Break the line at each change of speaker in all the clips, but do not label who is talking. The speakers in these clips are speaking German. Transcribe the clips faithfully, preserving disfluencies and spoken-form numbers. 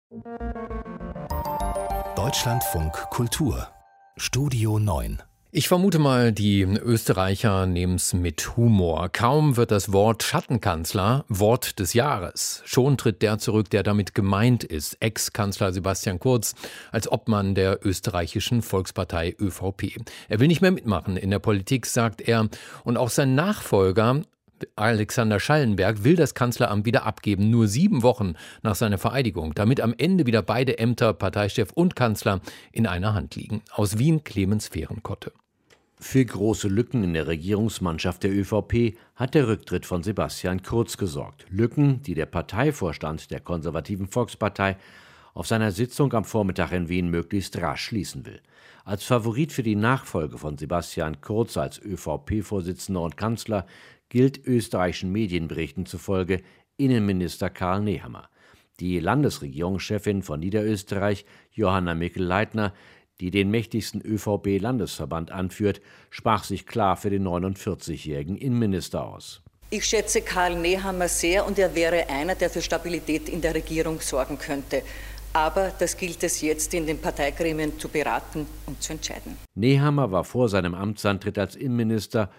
Deutschlandfunk Kultur Studio neun.
Ich vermute mal, die Österreicher nehmen es mit Humor. Kaum wird das Wort Schattenkanzler Wort des Jahres. Schon tritt der zurück, der damit gemeint ist, Ex-Kanzler Sebastian Kurz, als Obmann der österreichischen Volkspartei ÖVP. Er will nicht mehr mitmachen in der Politik, sagt er. Und auch sein Nachfolger Alexander Schallenberg will das Kanzleramt wieder abgeben, nur sieben Wochen nach seiner Vereidigung, damit am Ende wieder beide Ämter, Parteichef und Kanzler, in einer Hand liegen. Aus Wien Clemens Fehrenkotte.
Für große Lücken in der Regierungsmannschaft der ÖVP hat der Rücktritt von Sebastian Kurz gesorgt. Lücken, die der Parteivorstand der konservativen Volkspartei auf seiner Sitzung am Vormittag in Wien möglichst rasch schließen will. Als Favorit für die Nachfolge von Sebastian Kurz als ÖVP-Vorsitzender und Kanzler gilt österreichischen Medienberichten zufolge Innenminister Karl Nehammer. Die Landesregierungschefin von Niederösterreich, Johanna Mikl-Leitner, die den mächtigsten ÖVP-Landesverband anführt, sprach sich klar für den neunundvierzigjährigen Innenminister aus.
Ich schätze Karl Nehammer sehr und er wäre einer, der für Stabilität in der Regierung sorgen könnte. Aber das gilt es jetzt in den Parteigremien zu beraten und zu entscheiden.
Nehammer war vor seinem Amtsantritt als Innenminister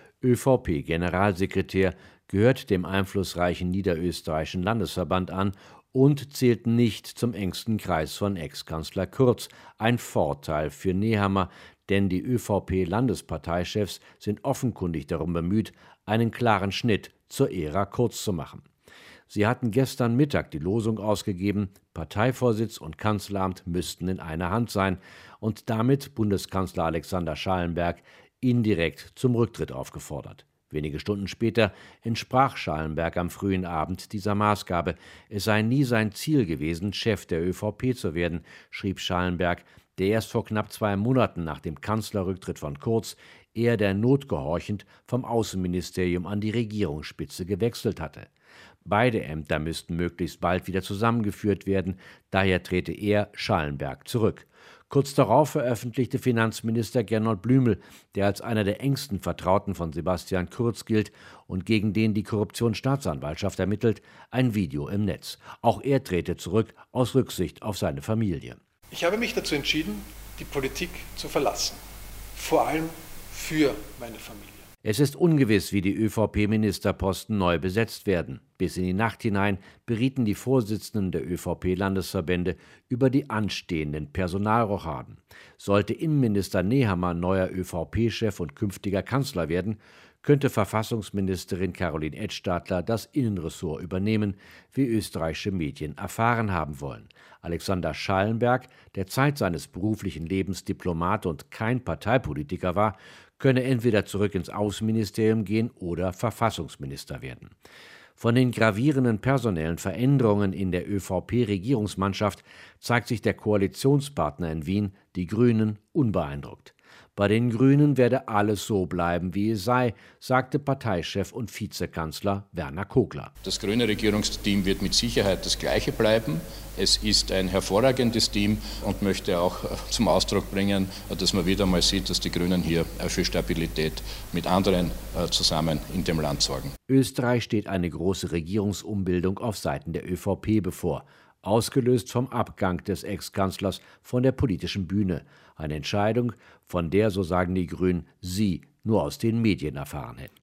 ÖVP-Generalsekretär, gehört dem einflussreichen niederösterreichischen Landesverband an und zählt nicht zum engsten Kreis von Ex-Kanzler Kurz. Ein Vorteil für Nehammer, denn die ÖVP-Landesparteichefs sind offenkundig darum bemüht, einen klaren Schnitt zur Ära Kurz zu machen. Sie hatten gestern Mittag die Losung ausgegeben, Parteivorsitz und Kanzleramt müssten in einer Hand sein und damit Bundeskanzler Alexander Schallenberg indirekt zum Rücktritt aufgefordert. Wenige Stunden später entsprach Schallenberg am frühen Abend dieser Maßgabe. Es sei nie sein Ziel gewesen, Chef der ÖVP zu werden, schrieb Schallenberg, der erst vor knapp zwei Monaten nach dem Kanzlerrücktritt von Kurz eher der Not gehorchend vom Außenministerium an die Regierungsspitze gewechselt hatte. Beide Ämter müssten möglichst bald wieder zusammengeführt werden, daher trete er, Schallenberg, zurück. Kurz darauf veröffentlichte Finanzminister Gernot Blümel, der als einer der engsten Vertrauten von Sebastian Kurz gilt und gegen den die Korruptionsstaatsanwaltschaft ermittelt, ein Video im Netz. Auch er trete zurück aus Rücksicht auf seine Familie.
Ich habe mich dazu entschieden, die Politik zu verlassen, vor allem für meine Familie.
Es ist ungewiss, wie die ÖVP-Ministerposten neu besetzt werden. Bis in die Nacht hinein berieten die Vorsitzenden der ÖVP-Landesverbände über die anstehenden Personalrochaden. Sollte Innenminister Nehammer neuer ÖVP-Chef und künftiger Kanzler werden, könnte Verfassungsministerin Caroline Edstadler das Innenressort übernehmen, wie österreichische Medien erfahren haben wollen. Alexander Schallenberg, der Zeit seines beruflichen Lebens Diplomat und kein Parteipolitiker war, könne entweder zurück ins Außenministerium gehen oder Verfassungsminister werden. Von den gravierenden personellen Veränderungen in der ÖVP-Regierungsmannschaft zeigt sich der Koalitionspartner in Wien, die Grünen, unbeeindruckt. Bei den Grünen werde alles so bleiben, wie es sei, sagte Parteichef und Vizekanzler Werner Kogler.
Das grüne Regierungsteam wird mit Sicherheit das gleiche bleiben. Es ist ein hervorragendes Team und möchte auch zum Ausdruck bringen, dass man wieder mal sieht, dass die Grünen hier für Stabilität mit anderen zusammen in dem Land sorgen.
Österreich steht eine große Regierungsumbildung auf Seiten der ÖVP bevor. Ausgelöst vom Abgang des Ex-Kanzlers von der politischen Bühne. Eine Entscheidung, von der, so sagen die Grünen, sie nur aus den Medien erfahren hätten.